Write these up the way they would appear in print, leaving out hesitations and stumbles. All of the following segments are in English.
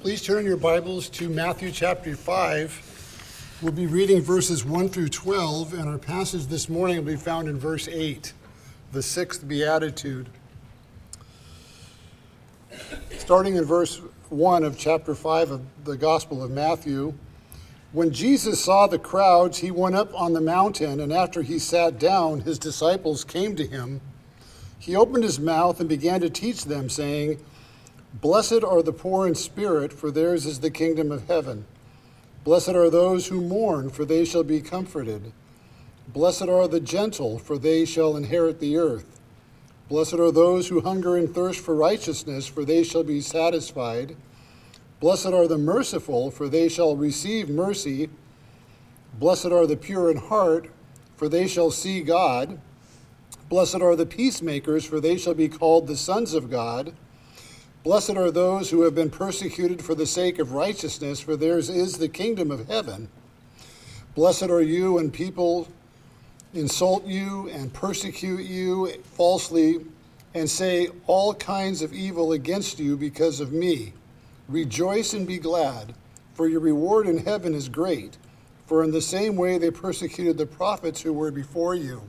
Please turn your Bibles to Matthew chapter 5. We'll be reading verses 1 through 12, and our passage this morning will be found in verse 8, the sixth beatitude. Starting in verse 1 of chapter 5 of the Gospel of Matthew, when Jesus saw the crowds, he went up on the mountain, and after he sat down, his disciples came to him. He opened his mouth and began to teach them, saying, "Blessed are the poor in spirit, for theirs is the kingdom of heaven. Blessed are those who mourn, for they shall be comforted. Blessed are the gentle, for they shall inherit the earth. Blessed are those who hunger and thirst for righteousness, for they shall be satisfied. Blessed are the merciful, for they shall receive mercy. Blessed are the pure in heart, for they shall see God. Blessed are the peacemakers, for they shall be called the sons of God. Blessed are those who have been persecuted for the sake of righteousness, for theirs is the kingdom of heaven. Blessed are you when people insult you and persecute you falsely and say all kinds of evil against you because of me. Rejoice and be glad, for your reward in heaven is great, for in the same way they persecuted the prophets who were before you."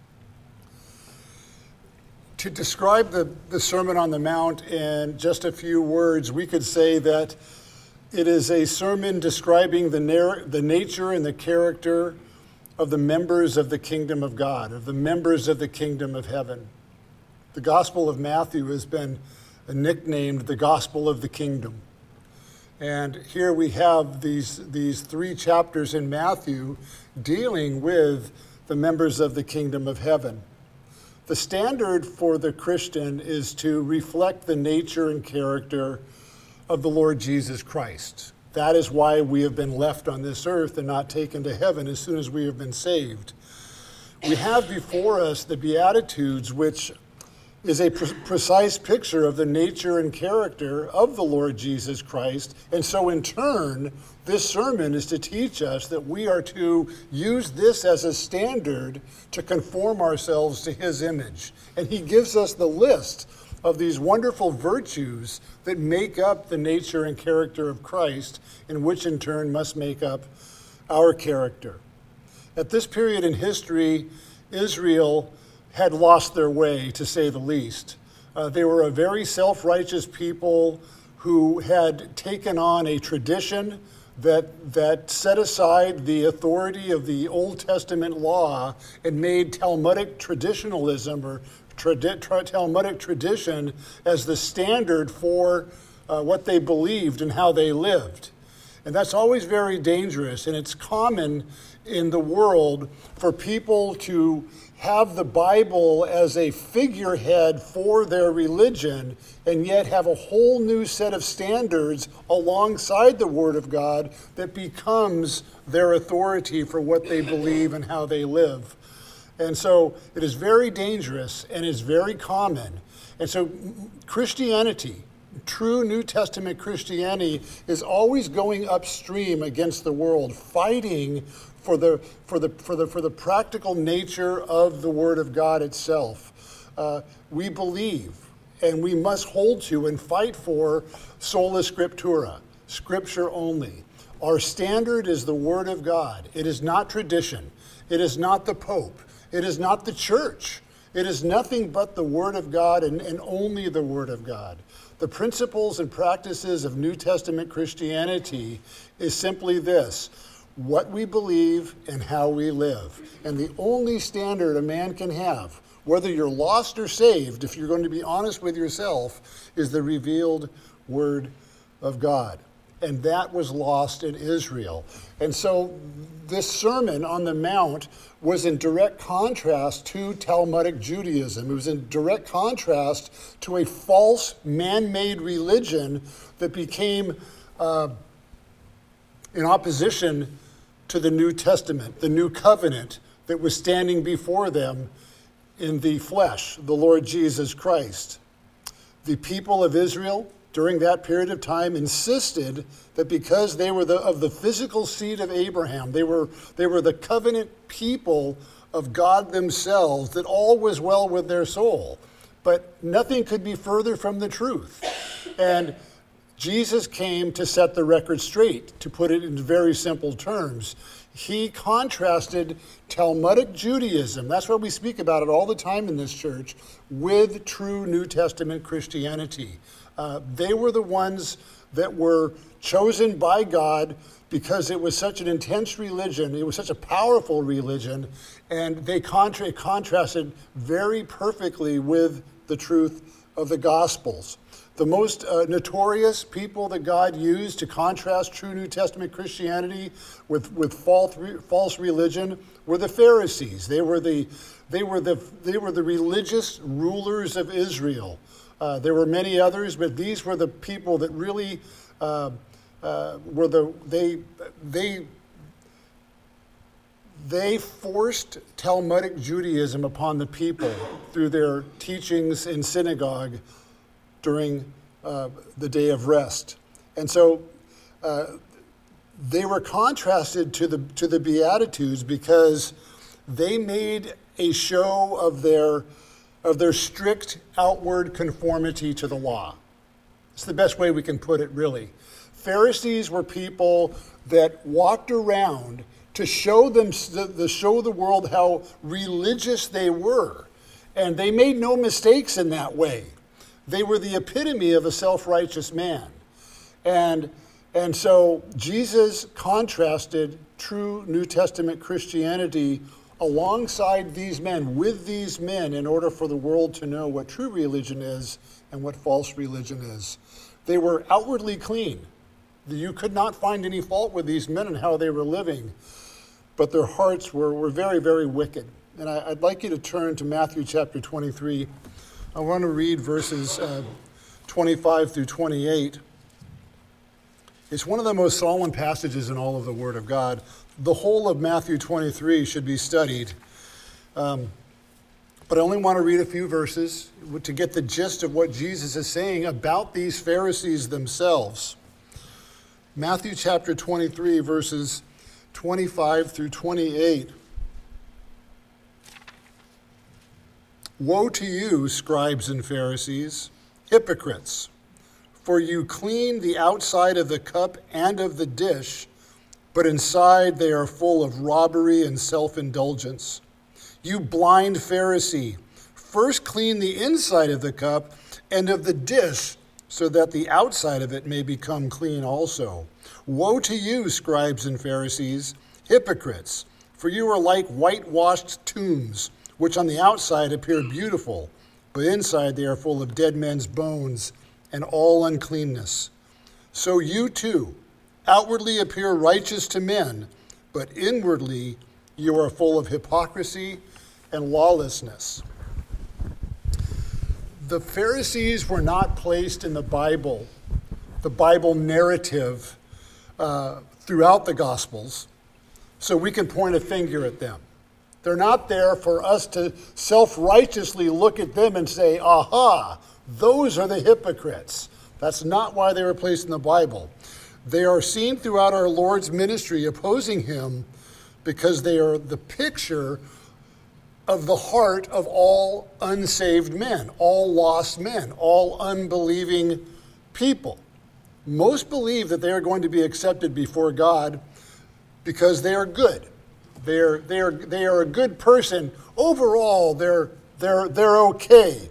To describe the Sermon on the Mount in just a few words, we could say that it is a sermon describing the nature and the character of the members of the kingdom of God, of the members of the kingdom of heaven. The Gospel of Matthew has been nicknamed the Gospel of the Kingdom. And here we have these three chapters in Matthew dealing with the members of the kingdom of heaven. The standard for the Christian is to reflect the nature and character of the Lord Jesus Christ. That is why we have been left on this earth and not taken to heaven as soon as we have been saved. We have before us the Beatitudes, which is a precise picture of the nature and character of the Lord Jesus Christ. And so in turn, this sermon is to teach us that we are to use this as a standard to conform ourselves to his image. And he gives us the list of these wonderful virtues that make up the nature and character of Christ, and which in turn must make up our character. At this period in history, Israel had lost their way, to say the least. They were a very self-righteous people who had taken on a tradition that set aside the authority of the Old Testament law and made Talmudic traditionalism or Talmudic tradition as the standard for what they believed and how they lived. And that's always very dangerous, and it's common in the world for people to have the Bible as a figurehead for their religion and yet have a whole new set of standards alongside the Word of God that becomes their authority for what they believe and how they live. And so it is very dangerous and is very common. And so Christianity, true New Testament Christianity, is always going upstream against the world, fighting for the practical nature of the Word of God itself. We believe, and we must hold to and fight for sola scriptura, Scripture only. Our standard is the Word of God. It is not tradition. It is not the Pope. It is not the church. It is nothing but the Word of God and only the Word of God. The principles and practices of New Testament Christianity is simply this: what we believe and how we live. And the only standard a man can have, whether you're lost or saved, if you're going to be honest with yourself, is the revealed Word of God. And that was lost in Israel. And so this Sermon on the Mount was in direct contrast to Talmudic Judaism. It was in direct contrast to a false man-made religion that became in opposition to the New Testament, the New Covenant that was standing before them in the flesh, the Lord Jesus Christ. The people of Israel during that period of time insisted that because they were of the physical seed of Abraham, they were the covenant people of God themselves, that all was well with their soul. But nothing could be further from the truth. And Jesus came to set the record straight, to put it in very simple terms. He contrasted Talmudic Judaism, that's why we speak about it all the time in this church, with true New Testament Christianity. They were the ones that were chosen by God because it was such an intense religion, it was such a powerful religion, and they contrasted very perfectly with the truth of the Gospels. The most notorious people that God used to contrast true New Testament Christianity with false religion were the Pharisees. They were the religious rulers of Israel. There were many others, but these were the people that really they forced Talmudic Judaism upon the people through their teachings in synagogue during the day of rest. And so they were contrasted to the Beatitudes because they made a show of their strict outward conformity to the law. It's the best way we can put it, really. Pharisees were people that walked around to show the world how religious they were. And they made no mistakes in that way. They were the epitome of a self-righteous man. And so Jesus contrasted true New Testament Christianity alongside these men, with these men, in order for the world to know what true religion is and what false religion is. They were outwardly clean. You could not find any fault with these men and how they were living, but their hearts were very, very wicked. And I'd like you to turn to Matthew chapter 23. I want to read verses 25 through 28. It's one of the most solemn passages in all of the Word of God. The whole of Matthew 23 should be studied. But I only want to read a few verses to get the gist of what Jesus is saying about these Pharisees themselves. Matthew chapter 23, verses 25 through 28. Woe to you, scribes and Pharisees, hypocrites, for you clean the outside of the cup and of the dish, but inside they are full of robbery and self-indulgence. You blind Pharisee, first clean the inside of the cup and of the dish, so that the outside of it may become clean also. Woe to you, scribes and Pharisees, hypocrites, for you are like whitewashed tombs, which on the outside appear beautiful, but inside they are full of dead men's bones and all uncleanness. So you too outwardly appear righteous to men, but inwardly you are full of hypocrisy and lawlessness. The Pharisees were not placed in the Bible narrative throughout the Gospels, so we can point a finger at them. They're not there for us to self-righteously look at them and say, aha, those are the hypocrites. That's not why they were placed in the Bible. They are seen throughout our Lord's ministry opposing him because they are the picture of the heart of all unsaved men, all lost men, all unbelieving people. Most believe that they are going to be accepted before God because they are good. They are a good person. Overall, they're okay.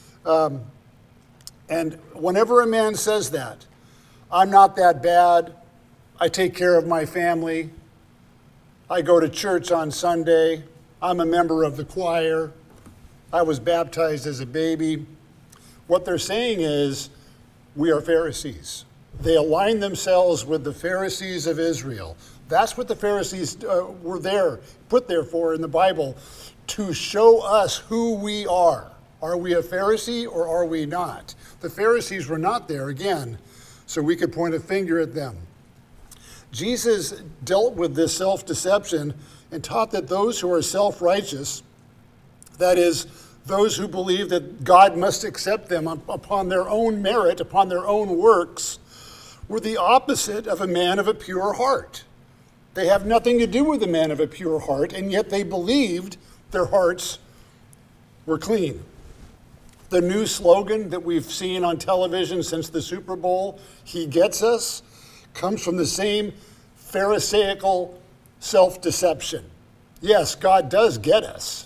And whenever a man says that, I'm not that bad, I take care of my family, I go to church on Sunday, I'm a member of the choir, I was baptized as a baby, what they're saying is, we are Pharisees. They align themselves with the Pharisees of Israel. That's what the Pharisees were put there for in the Bible, to show us who we are. Are we a Pharisee or are we not? The Pharisees were not there, again, so we could point a finger at them. Jesus dealt with this self-deception and taught that those who are self-righteous, that is, those who believe that God must accept them upon their own merit, upon their own works, were the opposite of a man of a pure heart. They have nothing to do with a man of a pure heart, and yet they believed their hearts were clean. The new slogan that we've seen on television since the Super Bowl, "He gets us," comes from the same Pharisaical self-deception. Yes, God does get us.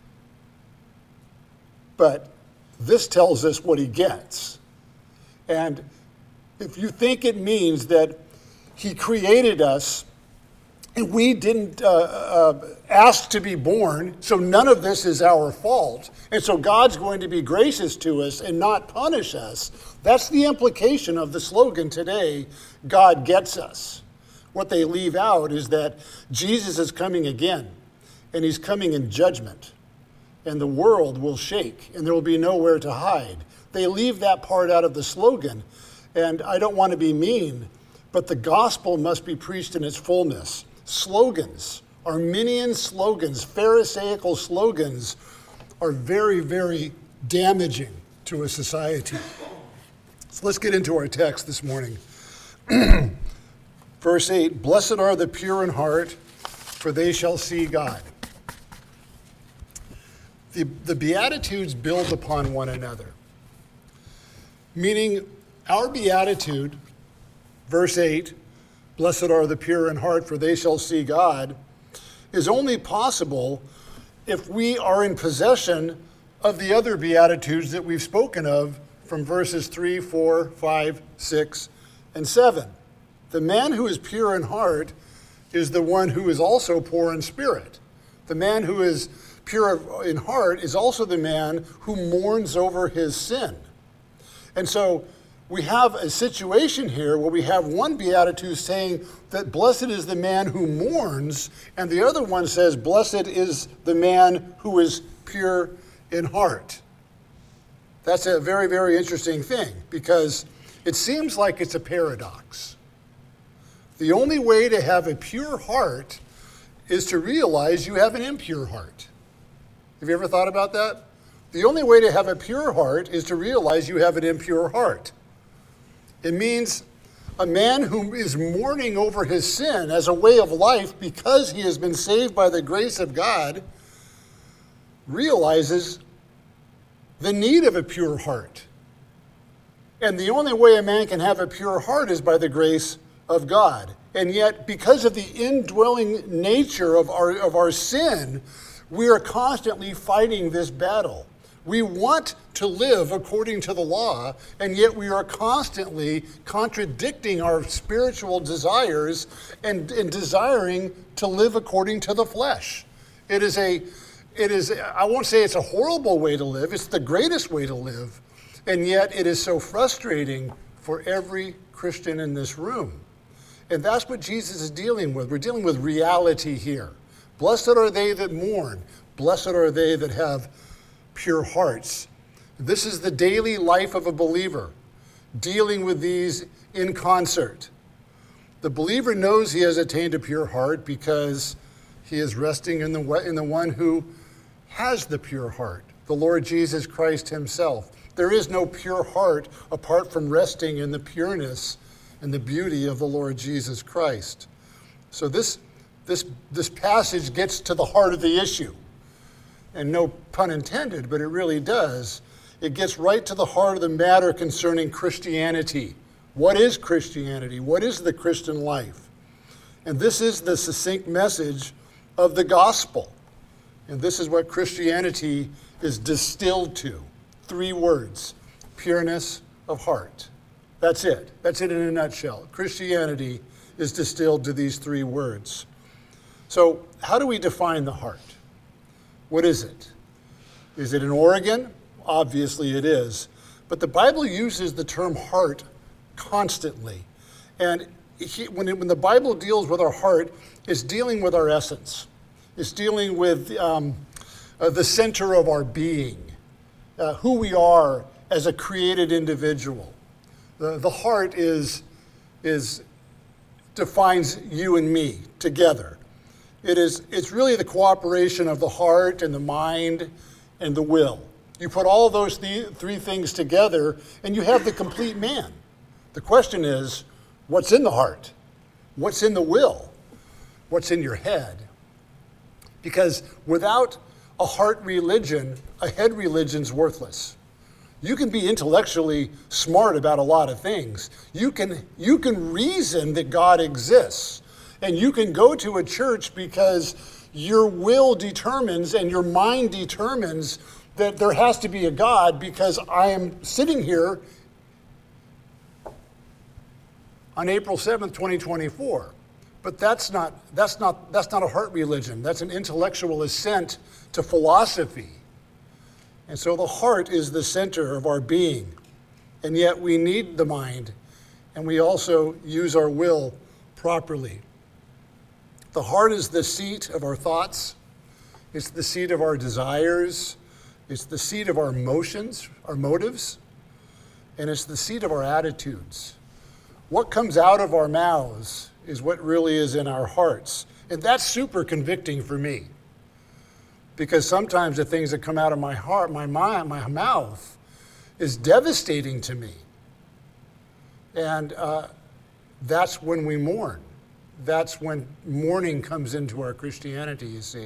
But this tells us what he gets. And if you think it means that he created us and we didn't ask to be born, so none of this is our fault, and so God's going to be gracious to us and not punish us, that's the implication of the slogan today, God gets us. What they leave out is that Jesus is coming again, and he's coming in judgment, and the world will shake, and there will be nowhere to hide. They leave that part out of the slogan, and I don't want to be mean, but the gospel must be preached in its fullness. Slogans, Arminian slogans, Pharisaical slogans are very, very damaging to a society. So let's get into our text this morning. Verse 8, "Blessed are the pure in heart, for they shall see God." The Beatitudes build upon one another, meaning our beatitude, verse 8, "Blessed are the pure in heart, for they shall see God," is only possible if we are in possession of the other Beatitudes that we've spoken of from verses 3, 4, 5, 6, and 7. The man who is pure in heart is the one who is also poor in spirit. The man who is pure in heart is also the man who mourns over his sin. And so we have a situation here where we have one beatitude saying that blessed is the man who mourns, and the other one says blessed is the man who is pure in heart. That's a very, very interesting thing because it seems like it's a paradox. The only way to have a pure heart is to realize you have an impure heart. Have you ever thought about that? The only way to have a pure heart is to realize you have an impure heart. It means a man who is mourning over his sin as a way of life because he has been saved by the grace of God realizes the need of a pure heart. And the only way a man can have a pure heart is by the grace of God. And yet, because of the indwelling nature of our sin, we are constantly fighting this battle. We want to live according to the law, and yet we are constantly contradicting our spiritual desires and desiring to live according to the flesh. It is, I won't say it's a horrible way to live, it's the greatest way to live, and yet it is so frustrating for every Christian in this room. And that's what Jesus is dealing with. We're dealing with reality here. Blessed are they that mourn. Blessed are they that have pure hearts. This is the daily life of a believer, dealing with these in concert. The believer knows he has attained a pure heart because he is resting in the one who has the pure heart, the Lord Jesus Christ himself. There is no pure heart apart from resting in the pureness and the beauty of the Lord Jesus Christ. So this passage gets to the heart of the issue. And no pun intended, but it really does. It gets right to the heart of the matter concerning Christianity. What is Christianity? What is the Christian life? And this is the succinct message of the gospel. And this is what Christianity is distilled to. 3 words: pureness of heart. That's it. That's it in a nutshell. Christianity is distilled to these 3 words. So how do we define the heart? What is it? Is it an organ? Obviously it is. But the Bible uses the term heart constantly. And when the Bible deals with our heart, it's dealing with our essence. It's dealing with the center of our being, who we are as a created individual. The heart defines you and me together. It's really the cooperation of the heart and the mind and the will. You put all of those 3 things together and you have the complete man. The question is, what's in the heart? What's in the will? What's in your head? Because without a heart religion, a head religion's worthless. You can be intellectually smart about a lot of things. You can reason that God exists. And you can go to a church because your will determines and your mind determines that there has to be a God, because I am sitting here on April 7th, 2024. But that's not a heart religion. That's an intellectual assent to philosophy. And so the heart is the center of our being. And yet we need the mind, and we also use our will properly. The heart is the seat of our thoughts. It's the seat of our desires. It's the seat of our emotions, our motives. And it's the seat of our attitudes. What comes out of our mouths is what really is in our hearts. And that's super convicting for me. Because sometimes the things that come out of my heart, my mind, my mouth, is devastating to me. And that's when we mourn. That's when mourning comes into our Christianity, you see.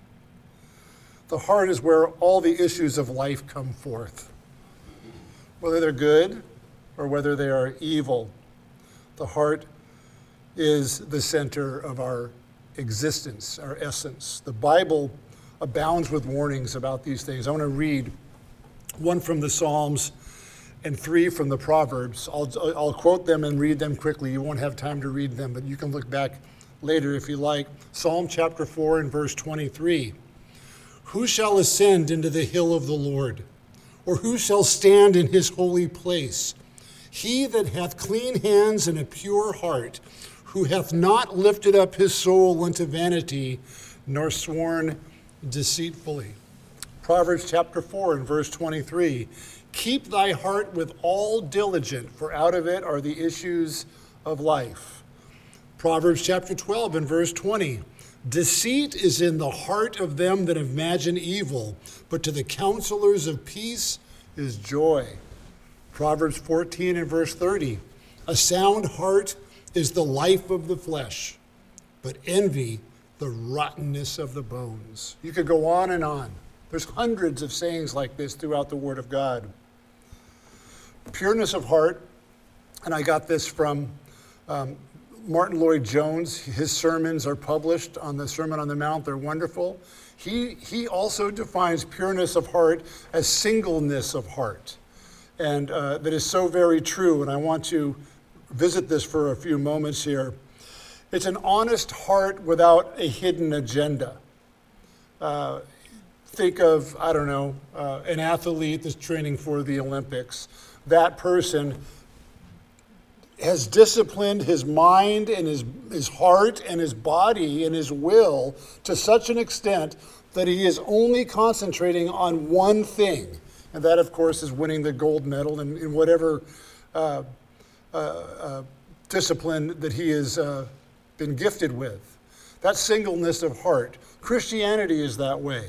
The heart is where all the issues of life come forth. Whether they're good or whether they are evil, the heart is the center of our existence, our essence. The Bible abounds with warnings about these things. I want to read one from the Psalms and 3 from the Proverbs. I'll quote them and read them quickly. You won't have time to read them, but you can look back later if you like. Psalm chapter 4 and verse 23. Who shall ascend into the hill of the Lord? Or who shall stand in his holy place? He that hath clean hands and a pure heart, who hath not lifted up his soul unto vanity, nor sworn deceitfully. Proverbs chapter 4 and verse 23. Keep thy heart with all diligence, for out of it are the issues of life. Proverbs chapter 12 and verse 20. Deceit is in the heart of them that imagine evil, but to the counselors of peace is joy. Proverbs 14 and verse 30. A sound heart is the life of the flesh, but envy the rottenness of the bones. You could go on and on. There's hundreds of sayings like this throughout the Word of God. Pureness of heart, and I got this from Martin Lloyd-Jones. His sermons are published on the Sermon on the Mount. They're wonderful. He also defines pureness of heart as singleness of heart. And that is so very true, and I want to visit this for a few moments here. It's an honest heart without a hidden agenda. Think of, an athlete that's training for the Olympics. That person has disciplined his mind and his heart and his body and his will to such an extent that he is only concentrating on one thing. And that, of course, is winning the gold medal in whatever discipline that he has been gifted with. That's singleness of heart. Christianity is that way.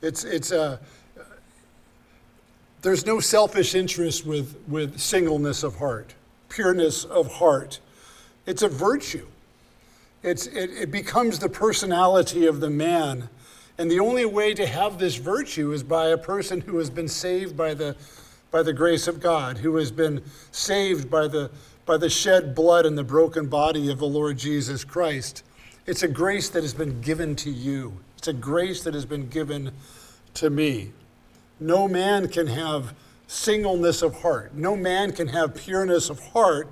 There's no selfish interest with singleness of heart, pureness of heart. It's a virtue. It becomes the personality of the man. And the only way to have this virtue is by a person who has been saved by the grace of God, who has been saved by the shed blood and the broken body of the Lord Jesus Christ. It's a grace that has been given to you. It's a grace that has been given to me. No man can have singleness of heart. No man can have pureness of heart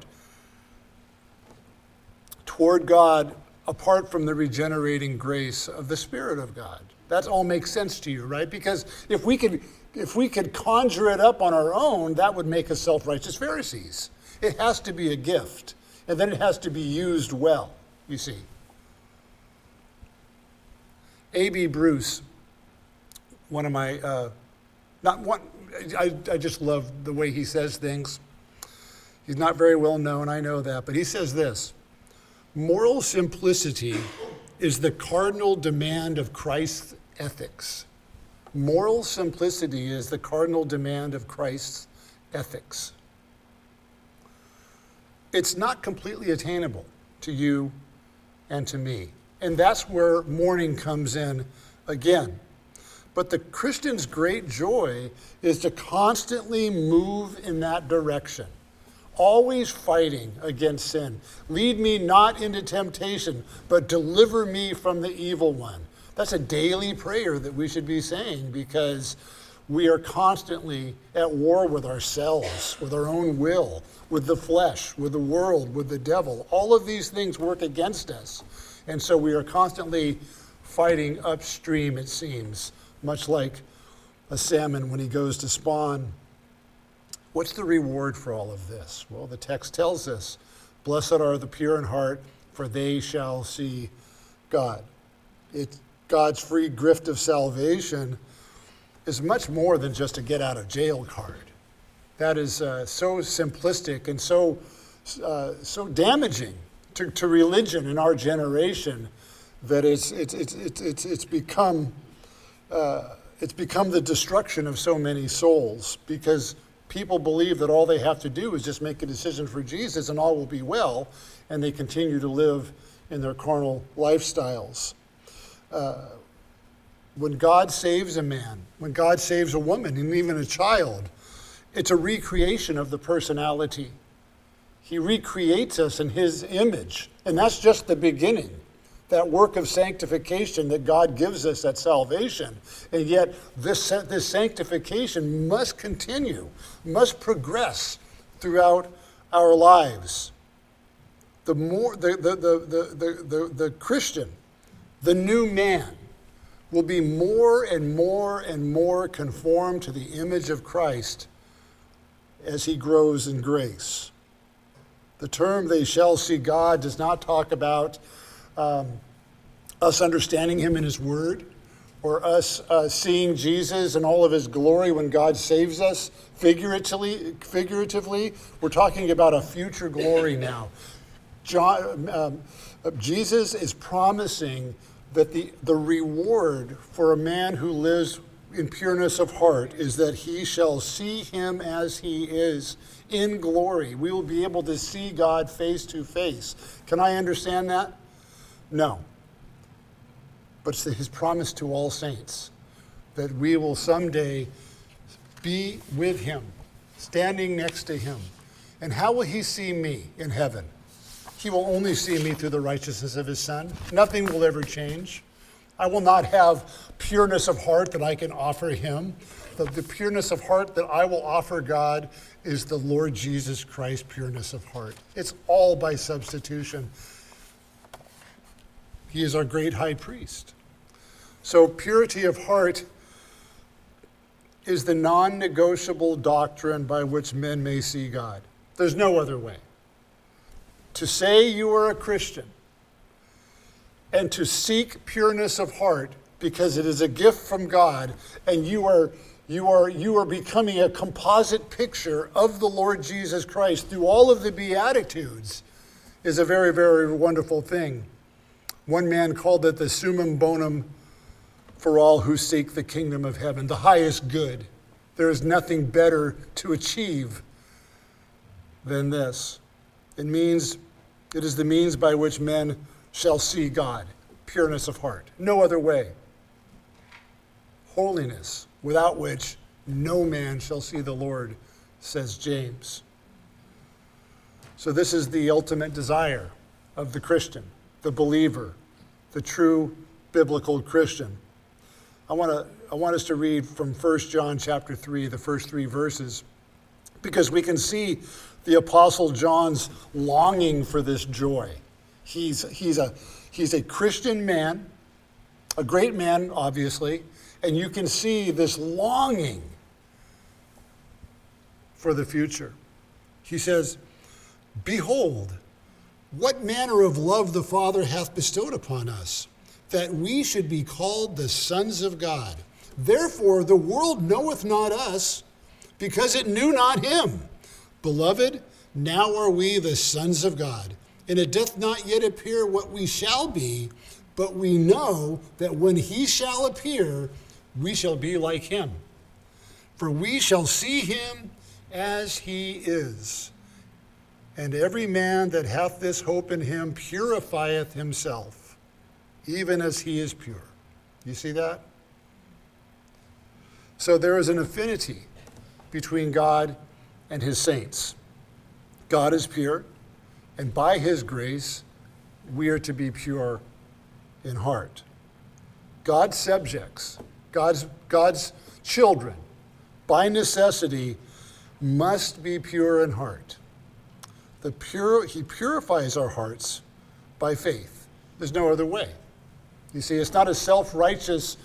toward God apart from the regenerating grace of the Spirit of God. That all makes sense to you, right? Because if we could conjure it up on our own, that would make us self-righteous Pharisees. It has to be a gift, and then it has to be used well, you see. A.B. Bruce, one of my, I just love the way he says things. He's not very well known, I know that, but he says this: moral simplicity is the cardinal demand of Christ's ethics. Moral simplicity is the cardinal demand of Christ's ethics. It's not completely attainable to you and to me. And that's where mourning comes in again. But the Christian's great joy is to constantly move in that direction, always fighting against sin. Lead me not into temptation, but deliver me from the evil one. That's a daily prayer that we should be saying, because we are constantly at war with ourselves, with our own will, with the flesh, with the world, with the devil. All of these things work against us. And so we are constantly fighting upstream, it seems, much like a salmon when he goes to spawn. What's the reward for all of this? Well, the text tells us, blessed are the pure in heart, for they shall see God. God's free gift of salvation is much more than just a get out of jail card. That is so simplistic and so damaging to religion in our generation that it's become the destruction of so many souls, because people believe that all they have to do is just make a decision for Jesus and all will be well, and they continue to live in their carnal lifestyles. When God saves a man, when God saves a woman, and even a child, it's a recreation of the personality. He recreates us in his image, and that's just the beginning. That work of sanctification that God gives us at salvation. And yet this sanctification must continue, must progress throughout our lives. The Christian, the new man, will be more and more and more conformed to the image of Christ as he grows in grace. The term "they shall see God" does not talk about us understanding him in his word, or us seeing Jesus in all of his glory when God saves us. Figuratively, we're talking about a future glory now. Jesus is promising that the reward for a man who lives in pureness of heart is that he shall see him as he is in glory. We will be able to see God face to face. Can I understand that? No. But it's his promise to all saints that we will someday be with him, standing next to him. And how will he see me in heaven? He will only see me through the righteousness of his Son. Nothing will ever change. I will not have pureness of heart that I can offer him. The pureness of heart that I will offer God is the Lord Jesus Christ pureness of heart. It's all by substitution. He is our great high priest. So purity of heart is the non-negotiable doctrine by which men may see God. There's no other way. To say you are a Christian and to seek pureness of heart because it is a gift from God, and you are becoming a composite picture of the Lord Jesus Christ through all of the Beatitudes, is a very, very wonderful thing. One man called it the summum bonum for all who seek the kingdom of heaven, the highest good. There is nothing better to achieve than this. It is the means by which men shall see God, pureness of heart. No other way. Holiness, without which no man shall see the Lord, says James. So this is the ultimate desire of the Christian, the believer, the true biblical Christian. I want us to read from 1 John chapter 3, the first 3 verses, because we can see the Apostle John's longing for this joy. He's a Christian man, a great man, obviously, and you can see this longing for the future. He says, "Behold, what manner of love the Father hath bestowed upon us, that we should be called the sons of God. Therefore the world knoweth not us, because it knew not him. Beloved, now are we the sons of God, and it doth not yet appear what we shall be, but we know that when he shall appear, we shall be like him. For we shall see him as he is. And every man that hath this hope in him purifieth himself, even as he is pure." You see that? So there is an affinity between God and his saints. God is pure, and by his grace, we are to be pure in heart. God's subjects, God's children, by necessity, must be pure in heart. He purifies our hearts by faith. There's no other way. You see, it's not a self-righteous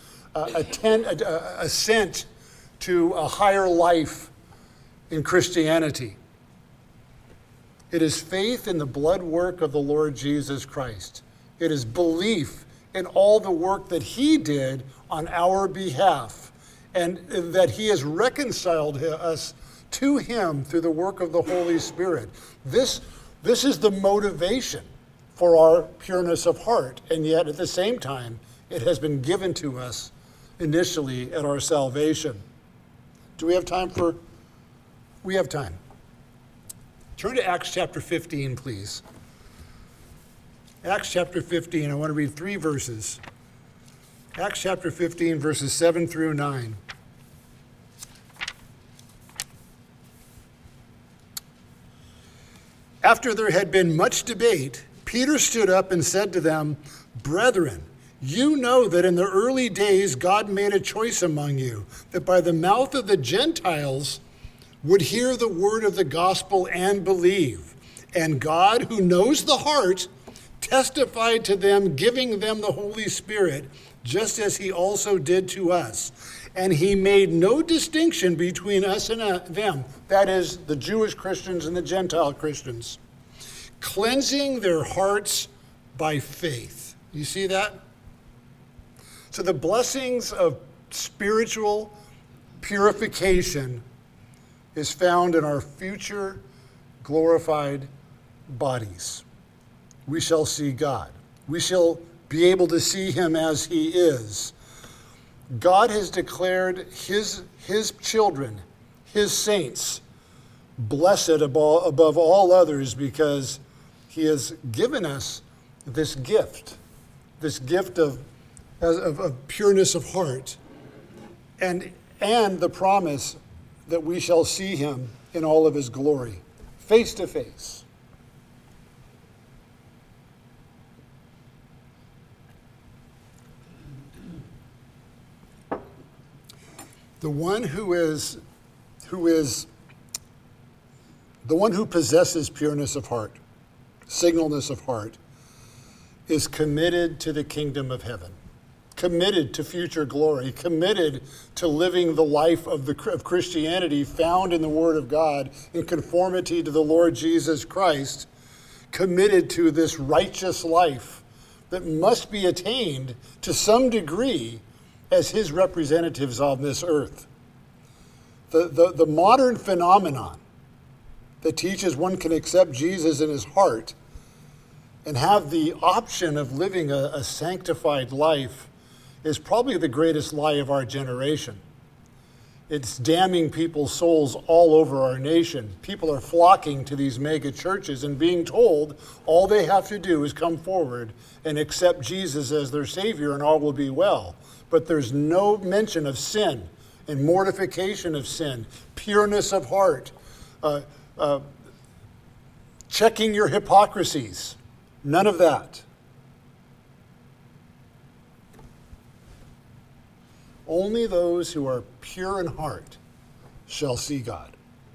assent to a higher life in Christianity. It is faith in the blood work of the Lord Jesus Christ. It is belief in all the work that he did on our behalf, and that he has reconciled us to him through the work of the Holy Spirit. This is the motivation for our pureness of heart, and yet at the same time, it has been given to us initially at our salvation. Do we have time for? We have time. Turn to Acts chapter 15, please. Acts chapter 15, I want to read 3 verses. Acts chapter 15, verses 7 through 9. After there had been much debate, Peter stood up and said to them, "Brethren, you know that in the early days God made a choice among you, that by the mouth of the Gentiles would hear the word of the gospel and believe. And God, who knows the heart, testified to them, giving them the Holy Spirit, just as he also did to us. And he made no distinction between us and them," that is, the Jewish Christians and the Gentile Christians, "cleansing their hearts by faith." You see that? So the blessings of spiritual purification is found in our future glorified bodies. We shall see God. We shall be able to see him as he is. God has declared his children, his saints, blessed above all others, because he has given us this gift of pureness of heart, and the promise that we shall see him in all of his glory, face to face. The one who possesses pureness of heart, singleness of heart, is committed to the kingdom of heaven, committed to future glory, committed to living the life of Christianity found in the Word of God in conformity to the Lord Jesus Christ, committed to this righteous life that must be attained to some degree as his representatives on this earth. The modern phenomenon that teaches one can accept Jesus in his heart and have the option of living a sanctified life is probably the greatest lie of our generation. It's damning people's souls all over our nation. People are flocking to these mega churches and being told all they have to do is come forward and accept Jesus as their Savior and all will be well. But there's no mention of sin and mortification of sin, pureness of heart, checking your hypocrisies. None of that. Only those who are pure in heart shall see God.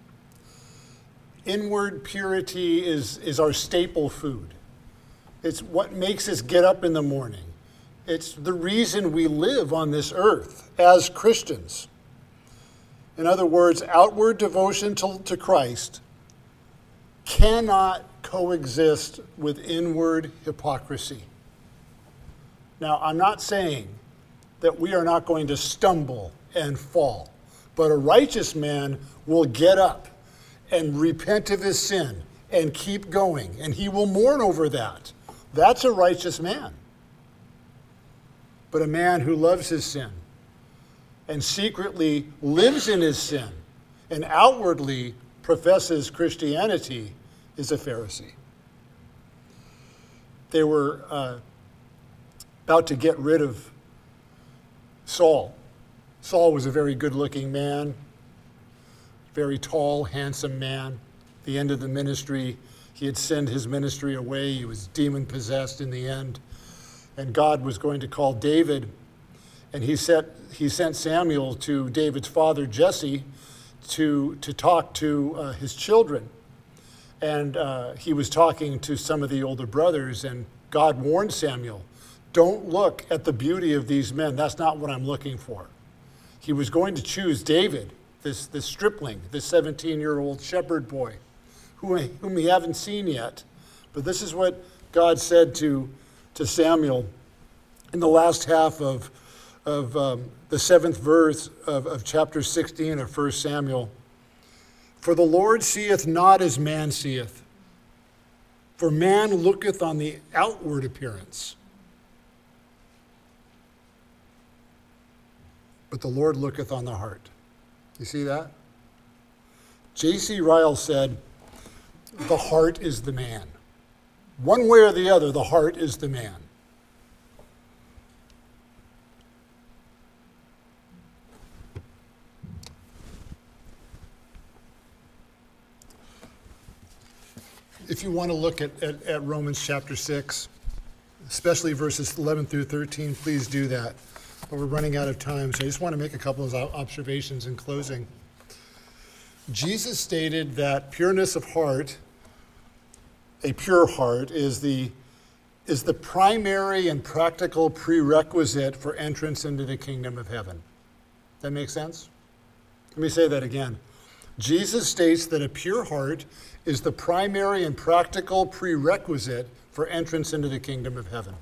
Inward purity is our staple food. It's what makes us get up in the morning. It's the reason we live on this earth as Christians. In other words, outward devotion to Christ cannot coexist with inward hypocrisy. Now, I'm not saying that we are not going to stumble and fall, but a righteous man will get up and repent of his sin and keep going, and he will mourn over that. That's a righteous man. But a man who loves his sin and secretly lives in his sin and outwardly professes Christianity is a Pharisee. They were about to get rid of Saul. Saul was a very good-looking man, very tall, handsome man. At the end of the ministry, he had sent his ministry away. He was demon-possessed in the end. And God was going to call David, and he sent Samuel to David's father, Jesse, to talk to his children. And he was talking to some of the older brothers, and God warned Samuel, don't look at the beauty of these men. That's not what I'm looking for. He was going to choose David, this stripling, this 17-year-old shepherd boy, whom we haven't seen yet. But this is what God said to Samuel in the last half of the 7th verse of chapter 16 of 1 Samuel. For the Lord seeth not as man seeth, for man looketh on the outward appearance, but the Lord looketh on the heart. You see that? J.C. Ryle said, the heart is the man. One way or the other, the heart is the man. If you want to look at Romans chapter 6, especially verses 11 through 13, please do that. But we're running out of time, so I just want to make a couple of observations in closing. Jesus stated that pureness of heart, a pure heart, is the primary and practical prerequisite for entrance into the kingdom of heaven. That make sense? Let me say that again. Jesus states that a pure heart is the primary and practical prerequisite for entrance into the kingdom of heaven.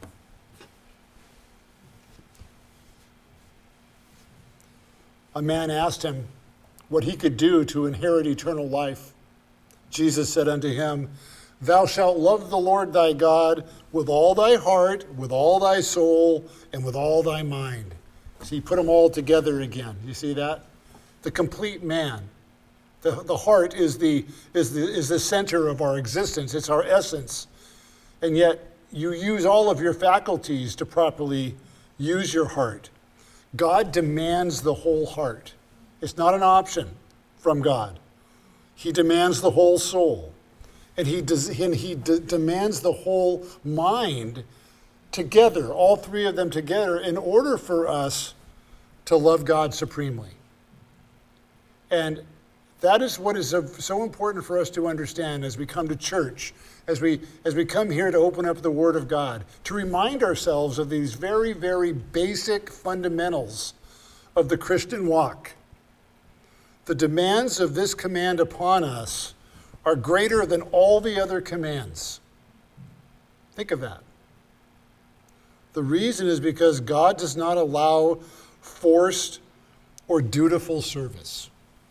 A man asked him what he could do to inherit eternal life. Jesus said unto him, thou shalt love the Lord thy God with all thy heart, with all thy soul, and with all thy mind. So he put them all together again. You see that? The complete man. The heart is the center of our existence. It's our essence. And yet you use all of your faculties to properly use your heart. God demands the whole heart. It's not an option from God. He demands the whole soul. And he demands the whole mind together, all three of them together, in order for us to love God supremely. And that is what is so important for us to understand as we come to church, as we come here to open up the Word of God, to remind ourselves of these very, very basic fundamentals of the Christian walk. The demands of this command upon us are greater than all the other commands. Think of that. The reason is because God does not allow forced or dutiful service.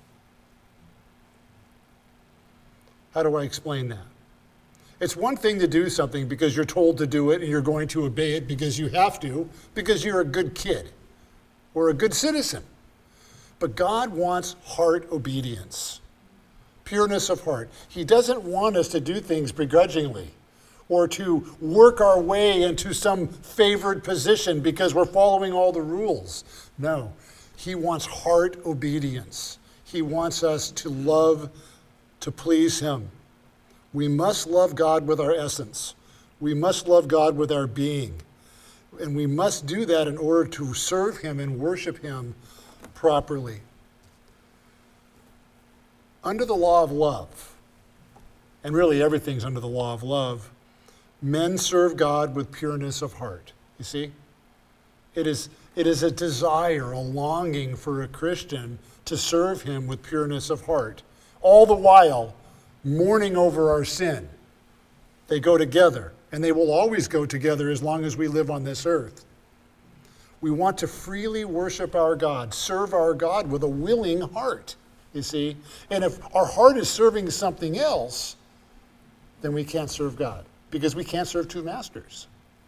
How do I explain that? It's one thing to do something because you're told to do it and you're going to obey it because you have to, because you're a good kid or a good citizen. But God wants heart obedience, pureness of heart. He doesn't want us to do things begrudgingly or to work our way into some favored position because we're following all the rules. No, he wants heart obedience. He wants us to love, to please him. We must love God with our essence. We must love God with our being. And we must do that in order to serve him and worship him properly. Under the law of love, and really everything's under the law of love, men serve God with pureness of heart. You see? It is a desire, a longing for a Christian to serve him with pureness of heart. All the while, mourning over our sin. They go together, and they will always go together as long as we live on this earth. We want to freely worship our God, serve our God with a willing heart, you see. And if our heart is serving something else, then we can't serve God, because we can't serve two masters.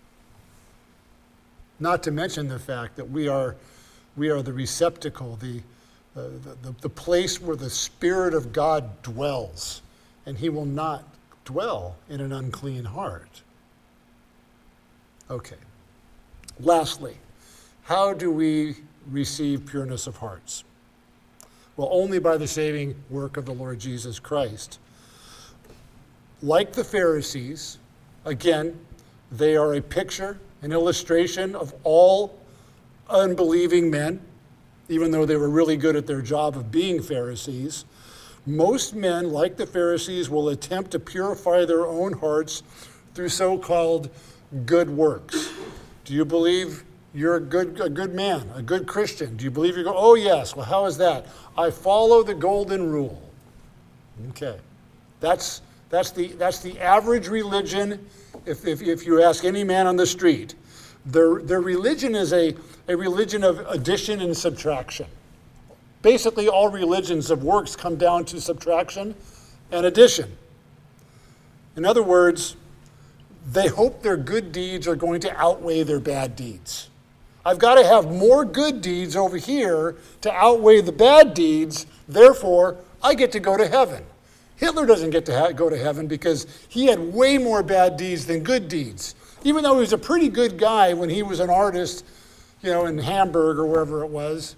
Not to mention the fact that we are the receptacle, the place where the Spirit of God dwells, and he will not dwell in an unclean heart. Okay. Lastly, how do we receive pureness of hearts? Well, only by the saving work of the Lord Jesus Christ. Like the Pharisees, again, they are a picture, an illustration of all unbelieving men, even though they were really good at their job of being Pharisees. Most men, like the Pharisees, will attempt to purify their own hearts through so-called good works. Do you believe you're a good man, a good Christian? Do you believe you're oh yes, well how is that? I follow the golden rule. Okay. That's the average religion if you ask any man on the street. Their religion is a religion of addition and subtraction. Basically, all religions of works come down to subtraction and addition. In other words, they hope their good deeds are going to outweigh their bad deeds. I've got to have more good deeds over here to outweigh the bad deeds, therefore, I get to go to heaven. Hitler doesn't get to go to heaven because he had way more bad deeds than good deeds. Even though he was a pretty good guy when he was an artist, in Hamburg or wherever it was.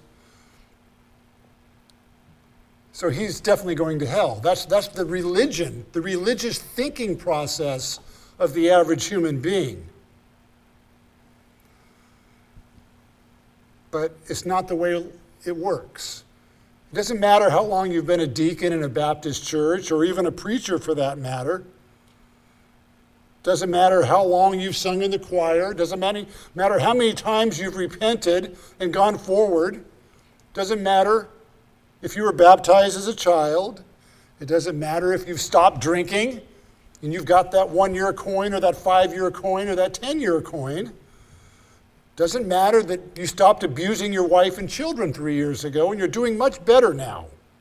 So he's definitely going to hell. That's the religion, the religious thinking process of the average human being. But it's not the way it works. It doesn't matter how long you've been a deacon in a Baptist church, or even a preacher for that matter. Doesn't matter how long you've sung in the choir. Doesn't matter how many times you've repented and gone forward. Doesn't matter if you were baptized as a child. It doesn't matter if you've stopped drinking and you've got that 1-year coin or that 5-year coin or that 10-year coin. Doesn't matter that you stopped abusing your wife and children 3 years ago and you're doing much better now.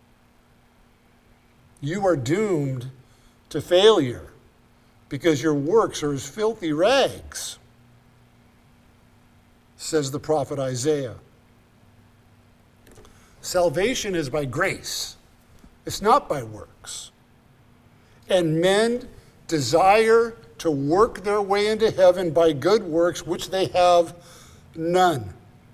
You are doomed to failure because your works are as filthy rags, says the prophet Isaiah. Salvation is by grace. It's not by works. And men desire to work their way into heaven by good works, which they have none.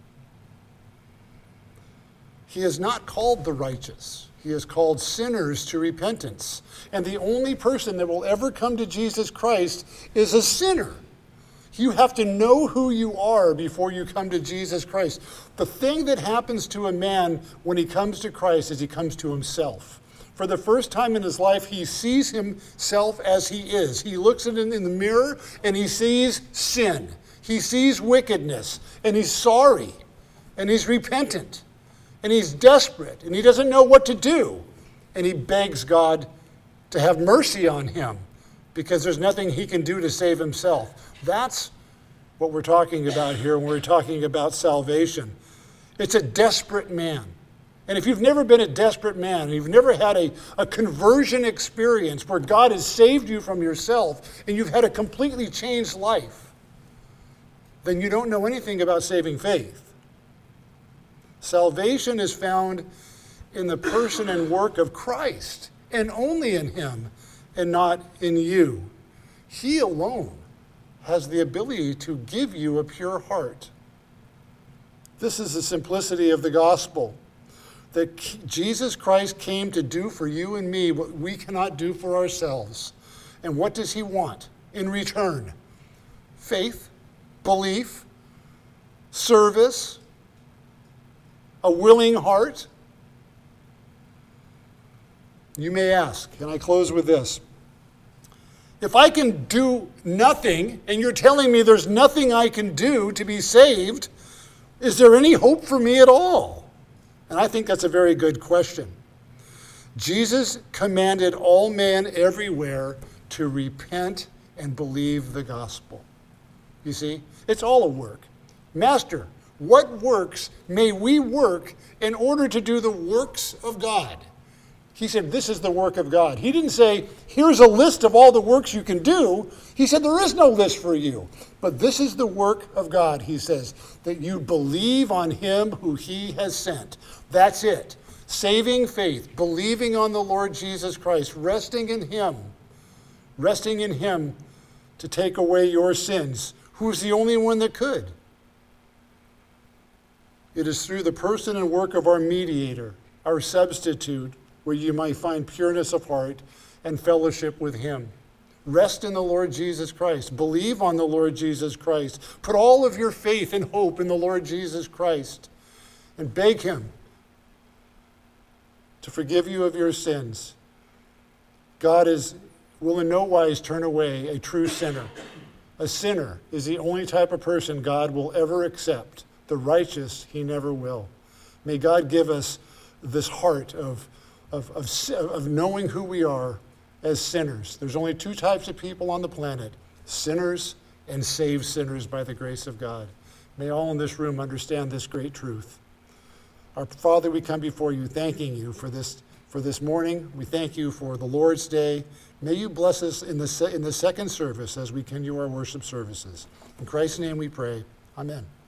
He is not called the righteous. He has called sinners to repentance. And the only person that will ever come to Jesus Christ is a sinner. You have to know who you are before you come to Jesus Christ. The thing that happens to a man when he comes to Christ is he comes to himself. For the first time in his life, he sees himself as he is. He looks in the mirror and he sees sin. He sees wickedness, and he's sorry, and he's repentant, and he's desperate, and he doesn't know what to do. And he begs God to have mercy on him because there's nothing he can do to save himself. That's what we're talking about here when we're talking about salvation. It's a desperate man. And if you've never been a desperate man, and you've never had a conversion experience where God has saved you from yourself, and you've had a completely changed life, then you don't know anything about saving faith. Salvation is found in the person and work of Christ, and only in him, and not in you. He alone has the ability to give you a pure heart. This is the simplicity of the gospel, that Jesus Christ came to do for you and me what we cannot do for ourselves. And what does he want in return? Faith, belief, service, a willing heart. You may ask, and I close with this. If I can do nothing, and you're telling me there's nothing I can do to be saved, is there any hope for me at all? And I think that's a very good question. Jesus commanded all men everywhere to repent and believe the gospel. You see, it's all a work. Master, what works may we work in order to do the works of God? He said, this is the work of God. He didn't say, here's a list of all the works you can do. He said, there is no list for you. But this is the work of God, he says, that you believe on him who he has sent. That's it. Saving faith, believing on the Lord Jesus Christ, resting in him to take away your sins. Who's the only one that could? It is through the person and work of our mediator, our substitute, where you might find pureness of heart and fellowship with him. Rest in the Lord Jesus Christ. Believe on the Lord Jesus Christ. Put all of your faith and hope in the Lord Jesus Christ and beg him to forgive you of your sins. God will in no wise turn away a true sinner. A sinner is the only type of person God will ever accept. The righteous, he never will. May God give us this heart of knowing who we are as sinners. There's only two types of people on the planet, sinners and saved sinners by the grace of God. May all in this room understand this great truth. Our Father, we come before you thanking you for this morning. We thank you for the Lord's Day. May you bless us in the second service as we continue our worship services. In Christ's name we pray. Amen.